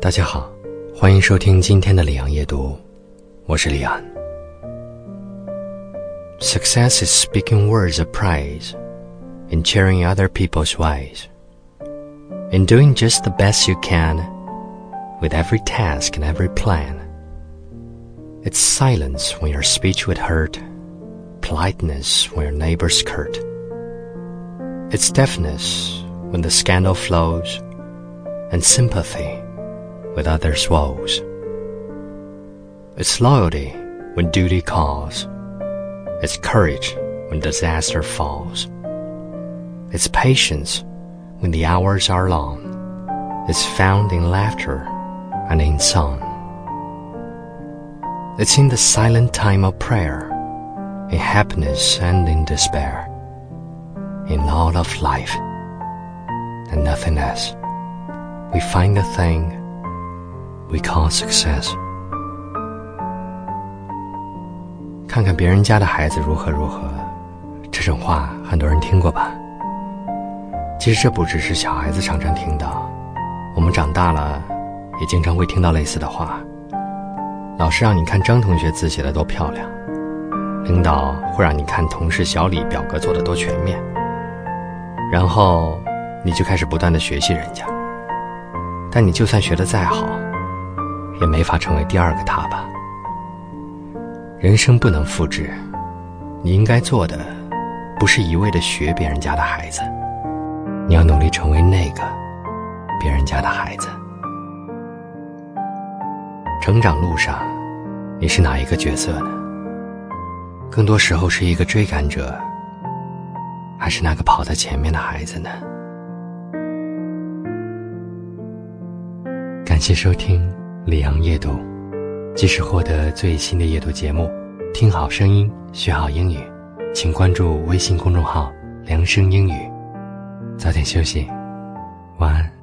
大家好，欢迎收听今天的李昂夜读，我是李安。Success is speaking words of praise, in cheering other people's ways, in doing just the best you can, with every task and every plan. It's silence when your speech would hurt, politeness when your neighbors curt. It's deafness when the scandal flows, and sympathy with others' woes. It's loyalty when duty calls. It's courage when disaster falls. It's patience when the hours are long. It's found in laughter and in song. It's in the silent time of prayer, in happiness and in despair, in all of life and nothing else. We find the thing we call success. 看看别人家的孩子如何如何，这种话很多人听过吧？其实这不只是小孩子常常听到，我们长大了也经常会听到类似的话。老师让你看张同学字写得多漂亮，领导会让你看同事小李表格做得多全面，然后你就开始不断地学习人家。但你就算学得再好，也没法成为第二个他吧。人生不能复制，你应该做的不是一味地学别人家的孩子，你要努力成为那个别人家的孩子。成长路上，你是哪一个角色呢？更多时候是一个追赶者，还是那个跑在前面的孩子呢？感谢收听李昂夜读，即时获得最新的夜读节目，听好声音，学好英语，请关注微信公众号良声英语。早点休息，晚安。